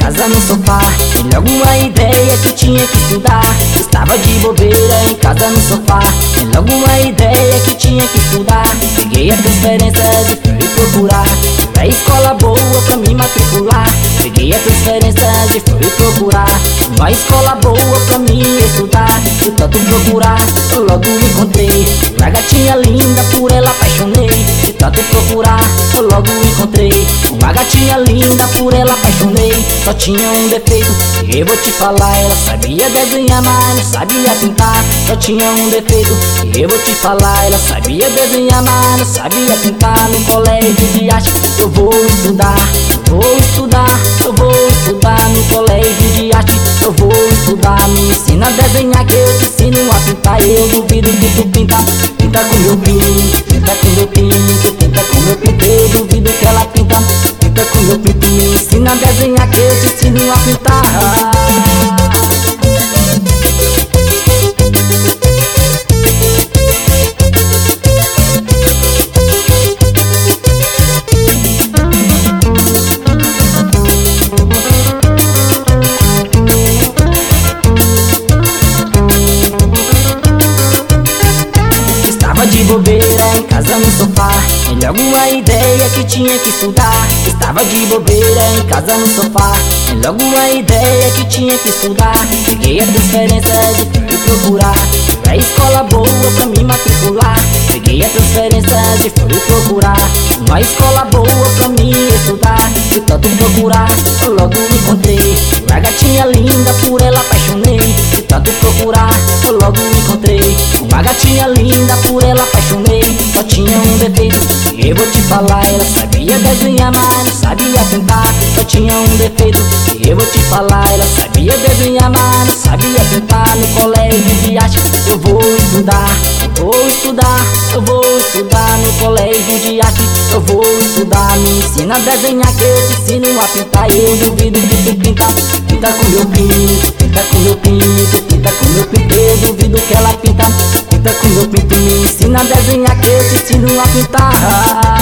casa no sofá. E logo uma ideia que tinha que estudar. Estava de bobeira em casa no sofá. E logo uma ideia que tinha que estudar. Peguei a transferência e fui procurar uma escola boa pra me matricular. Peguei a transferência e fui procurar uma escola boa pra me estudar. De tanto procurar, eu logo encontrei uma gatinha linda, por ela apaixonei. De tanto procurar, eu logo encontrei uma gatinha linda, por ela apaixonei. Só tinha um defeito, e eu vou te falar, ela sabia desenhar, mas não sabia pintar. Só tinha um defeito, e eu vou te falar, ela sabia desenhar, mas não sabia pintar. No colégio de arte eu vou estudar, eu vou estudar, eu vou estudar. No colégio de arte eu vou estudar. Me ensina a desenhar que eu te ensino a pintar. Eu duvido que tu pinta com meu pinto, pinta com meu pinto, pinta com meu pinto. Eu duvido que ela pinta com meu pinto. Me ensina a desenhar que eu te ensino a pintar. De bobeira em casa no sofá, e logo uma ideia que tinha que estudar. Estava de bobeira em casa no sofá, e logo uma ideia que tinha que estudar. Peguei a transferência e fui procurar uma escola boa pra me matricular. Peguei a transferência e fui procurar uma escola boa pra me estudar. De tanto procurar, eu logo encontrei uma gatinha linda, por ela apaixonei. De tanto procurar, eu logo encontrei uma gatinha linda, por ela apaixonei. Só tinha um defeito, e eu vou te falar, ela sabia desenhar, mas não sabia pintar. Só tinha um defeito, e eu vou te falar, ela sabia desenhar, mas não sabia pintar. No colégio de arte eu vou estudar, eu vou estudar, eu vou estudar. No colégio de arte eu vou estudar. Me ensina a desenhar que eu te ensino a pintar. Eu duvido que tu pinta com meu pinto, pinta com meu pinto, pinta com meu pinto. Eu duvido que ela pinta com meu pinto. Me ensina a desenhar que eu te ensino a pintar.